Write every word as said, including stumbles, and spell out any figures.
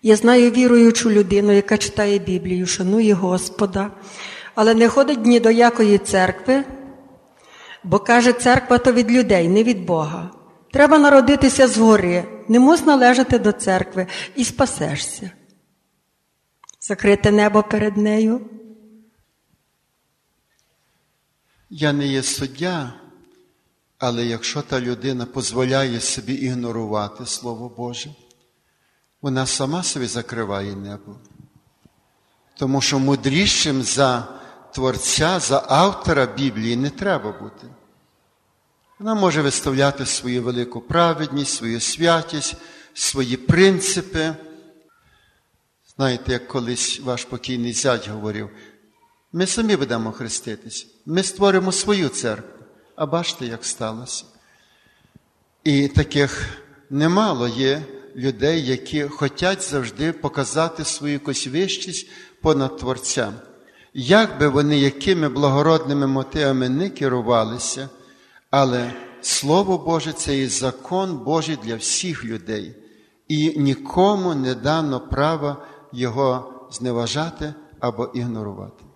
Я знаю віруючу людину, яка читає Біблію, шанує Господа, але не ходить ні до якої церкви, бо каже, церква то від людей, не від Бога. Треба народитися згори, не мус належати до церкви і спасешся. Закрите небо перед нею. Я не є суддя, але якщо та людина дозволяє собі ігнорувати Слово Боже, вона сама собі закриває небо. Тому що мудрішим за Творця, за автора Біблії не треба бути. Вона може виставляти свою велику праведність, свою святість, свої принципи. Знаєте, як колись ваш покійний зять говорив, ми самі будемо хреститись, ми створимо свою церкву. А бачите, як сталося. І таких немало є людей, які хочуть завжди показати свою якусь вищість понад Творцем. Як би вони, якими благородними мотивами не керувалися, але Слово Боже – це і закон Божий для всіх людей. І нікому не дано права його зневажати або ігнорувати.